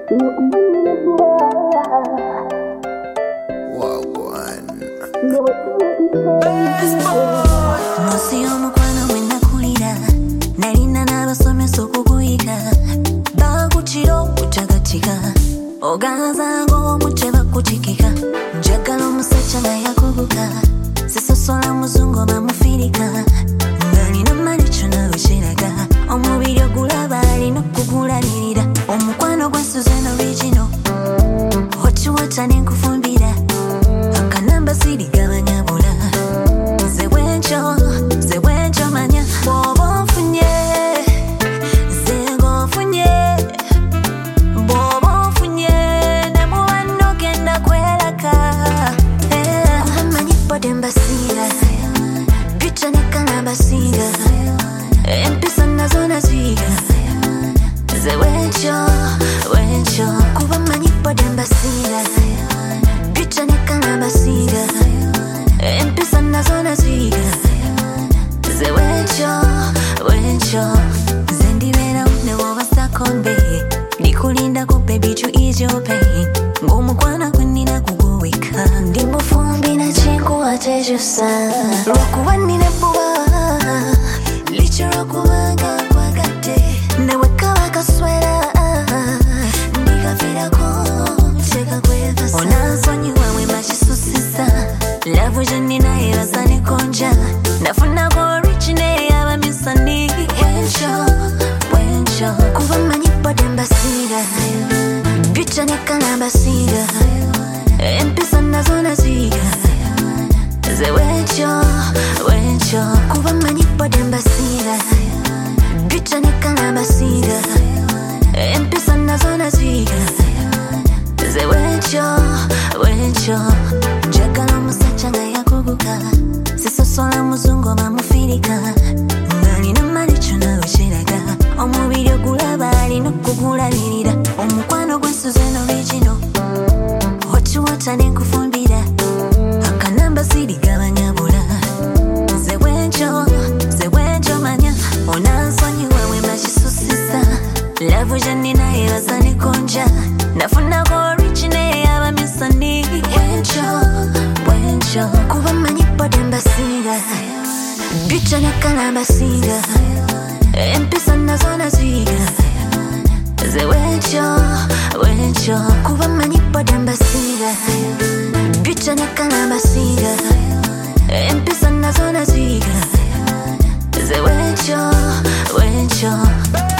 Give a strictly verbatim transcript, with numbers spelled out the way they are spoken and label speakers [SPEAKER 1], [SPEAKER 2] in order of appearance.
[SPEAKER 1] Nosi omukwano mwena kulira nalina n'abasomesa okuguyiga bakukiro kutagatika oganzanga omutwe bakutikika njagala omusajja nga yakuguka sisosola muzungu bamufirika ngalina mani kyonna wekiraga omubiri ogulaba alina okugulalirira omukwano gwa Susan original okiwata nenkufumbira akanamba sirigabanya bula ze bwenkyo ze bwenkyo manya bw'oba onfunye ze ng'ofunye bw'oba onfunye ne muba nnogenda kwelaka kuba mmanyi bodde mbasiira bica ne kala mbasiira empisa nazo naziyiga ze bwenkyo bwenkyo kuba mmanyi bodde mbasiira bica ne kala mbasiira empisa nazo naziyiga ze bwenkyo bwenkyo nze ndibeerawo ne woba sakombe ndikulindako baby to ease your pain ng'omukwana gwe nnina kugoweka ndi mufumbi nakinkuwa tekyusa lwokuba nnina ebbuba likyo lwokubanga nkwagadde newekaba kaswera ndikafirako nteeka kwevasa onansonyiwa mwe makisusiza lavu gye nnina eraza ne konja nafunako origine y'abamisani bwenkyo bwenkyo kuba mmanyi bodde mbasiira bica ne kala mbasiira empisa nazo naziyiga ze bwenkyo bwenkyo kuba mmanyi bodde mbasiira bica ne kala mbasiira empisa nazo naziyiga ze bwenkyo bwenkyo njagala omusajja nga yakuguka sisosola muzungu bamufirika ngalina mani kyonna wekiraga omubiri ogulaba alina okugulalirira omukwano gwa Susan original okiwata nenkufumbira akanamba sirigabanya bula ze bwenkyo ze bwenkyo manya onansonyiwa mwe makisusiza lavu gye nnina eraza ne konja nafunako origine y'abamisani bwenkyo bwenkyo kuba mmanyi bodde mbasiira bica ne kala mbasiira empisa nazo naziyiga ze bwenkyo bwenkyo kuba mmanyi bodde mbasiira bica ne kala mbasiira empisa nazo naziyiga ze bwenkyo bwenkyo